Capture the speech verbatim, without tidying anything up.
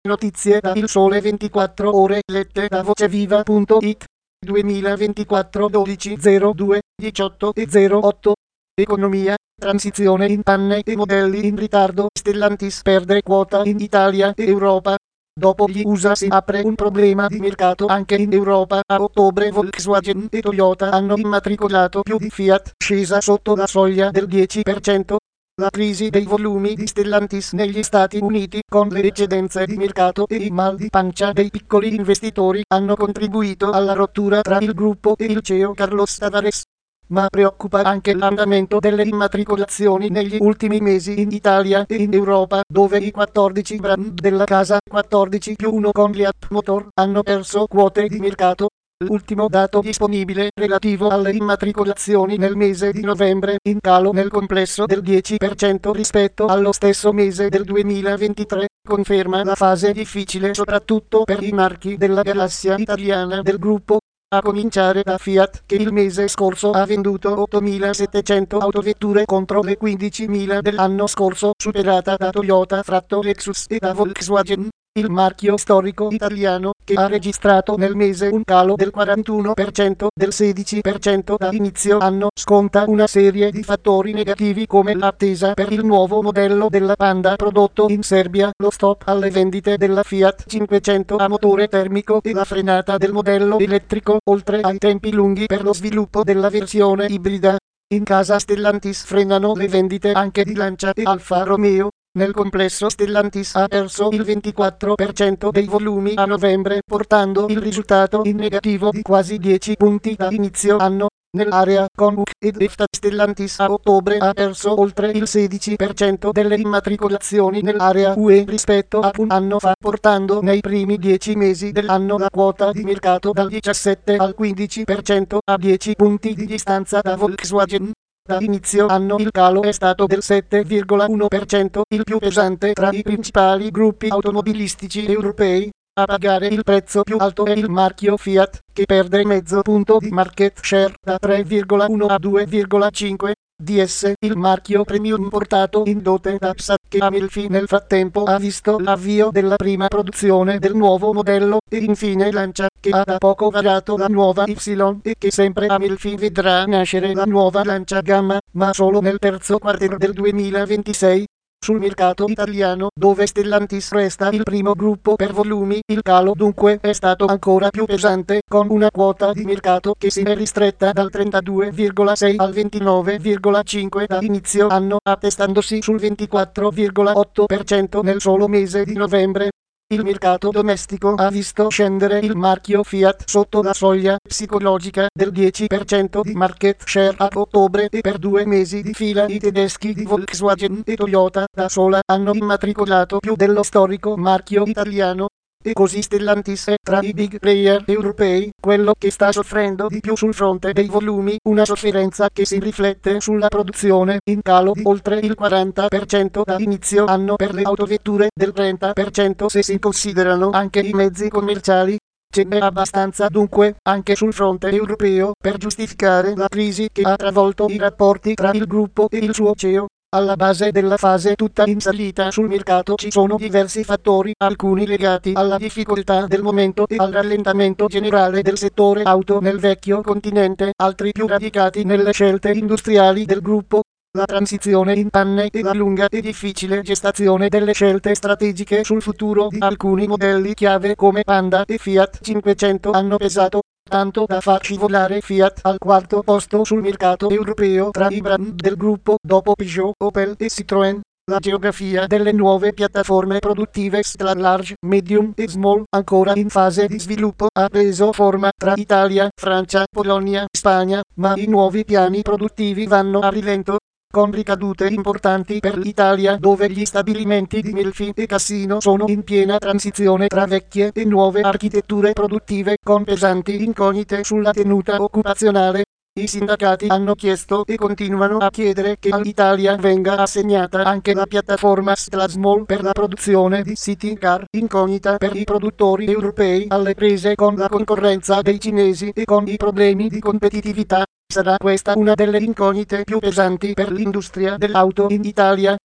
Notizie da Il Sole ventiquattro Ore lette da voceviva punto it duemilaventiquattro dodici zero due diciotto e zero otto. Economia, transizione in panne e modelli in ritardo. Stellantis perde quota in Italia e Europa. Dopo gli U S A si apre un problema di mercato anche in Europa. A ottobre Volkswagen e Toyota hanno immatricolato più di Fiat, scesa sotto la soglia del dieci per cento. La crisi dei volumi di Stellantis negli Stati Uniti, con le eccedenze di mercato e il mal di pancia dei piccoli investitori, hanno contribuito alla rottura tra il gruppo e il C E O Carlos Tavares. Ma preoccupa anche l'andamento delle immatricolazioni negli ultimi mesi in Italia e in Europa, dove i quattordici brand della casa, quattordici più uno con Fiat Motor, hanno perso quote di mercato. L'ultimo dato disponibile relativo alle immatricolazioni nel mese di novembre, in calo nel complesso del dieci per cento rispetto allo stesso mese del duemilaventitré, conferma la fase difficile soprattutto per i marchi della galassia italiana del gruppo, a cominciare da Fiat, che il mese scorso ha venduto ottomilasettecento autovetture contro le quindicimila dell'anno scorso, superata da Toyota, Fratto Lexus e da Volkswagen. Il marchio storico italiano, che ha registrato nel mese un calo del quarantuno per cento, del sedici per cento da inizio anno, sconta una serie di fattori negativi come l'attesa per il nuovo modello della Panda prodotto in Serbia, lo stop alle vendite della Fiat cinquecento a motore termico e la frenata del modello elettrico, oltre ai tempi lunghi per lo sviluppo della versione ibrida. In casa Stellantis frenano le vendite anche di Lancia e Alfa Romeo. Nel complesso Stellantis ha perso il ventiquattro per cento dei volumi a novembre, portando il risultato in negativo di quasi dieci punti da inizio anno. Nell'area con U C ed EFTA Stellantis a ottobre ha perso oltre il sedici per cento delle immatricolazioni nell'area U E rispetto a un anno fa, portando nei primi dieci mesi dell'anno la quota di mercato dal diciassette al quindici per cento, a dieci punti di distanza da Volkswagen. Da inizio anno il calo è stato del sette virgola uno per cento, il più pesante tra i principali gruppi automobilistici europei. A pagare il prezzo più alto è il marchio Fiat, che perde mezzo punto di market share da tre virgola uno a due virgola cinque. D S, il marchio premium portato in dote da Passat, che Amelfi nel frattempo ha visto l'avvio della prima produzione del nuovo modello, e infine Lancia, che ha da poco varato la nuova Y, e che sempre Amelfi vedrà nascere la nuova Lancia Gamma, ma solo nel terzo quartiere del duemilaventisei. Sul mercato italiano, dove Stellantis resta il primo gruppo per volumi, il calo dunque è stato ancora più pesante, con una quota di mercato che si è ristretta dal trentadue virgola sei al ventinove virgola cinque da inizio anno, attestandosi sul ventiquattro virgola otto per cento nel solo mese di novembre. Il mercato domestico ha visto scendere il marchio Fiat sotto la soglia psicologica del dieci per cento di market share a ottobre, e per due mesi di fila i tedeschi di Volkswagen e Toyota da sola hanno immatricolato più dello storico marchio italiano. E così Stellantis è tra i big player europei quello che sta soffrendo di più sul fronte dei volumi, una sofferenza che si riflette sulla produzione, in calo di oltre il quaranta per cento da inizio anno per le autovetture, del trenta per cento se si considerano anche i mezzi commerciali. Ce n'è abbastanza dunque, anche sul fronte europeo, per giustificare la crisi che ha travolto i rapporti tra il gruppo e il suo C E O. Alla base della fase tutta in salita sul mercato ci sono diversi fattori, alcuni legati alla difficoltà del momento e al rallentamento generale del settore auto nel vecchio continente, altri più radicati nelle scelte industriali del gruppo. La transizione in panne e la lunga e difficile gestazione delle scelte strategiche sul futuro di alcuni modelli chiave come Panda e Fiat cinquecento hanno pesato, tanto da far scivolare Fiat al quarto posto sul mercato europeo tra i brand del gruppo, dopo Peugeot, Opel e Citroën. La geografia delle nuove piattaforme produttive tra large, medium e small, ancora in fase di sviluppo, ha preso forma tra Italia, Francia, Polonia, Spagna, ma i nuovi piani produttivi vanno a rilento, con ricadute importanti per l'Italia, dove gli stabilimenti di Melfi e Cassino sono in piena transizione tra vecchie e nuove architetture produttive, con pesanti incognite sulla tenuta occupazionale. I sindacati hanno chiesto e continuano a chiedere che all'Italia venga assegnata anche la piattaforma Stlasmol per la produzione di city car, incognita per i produttori europei alle prese con la concorrenza dei cinesi e con i problemi di competitività. Sarà questa una delle incognite più pesanti per l'industria dell'auto in Italia.